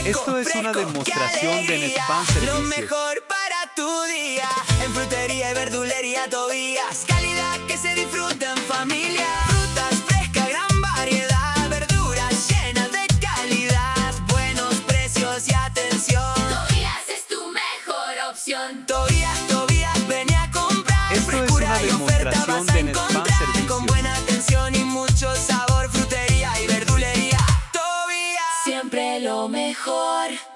Esto es una fresco, qué demostración de alegría. Nespan Lo Servicios. mejor para tu día. En frutería y verdulería Tobías. Calidad que se disfruta en familia. Frutas frescas, gran variedad. Verduras llenas de calidad. Buenos precios y atención. Tobías es tu mejor opción. Tobías, ven a comprar. Esto es Frescura una y oferta demostración vas a de Nespan encontrar.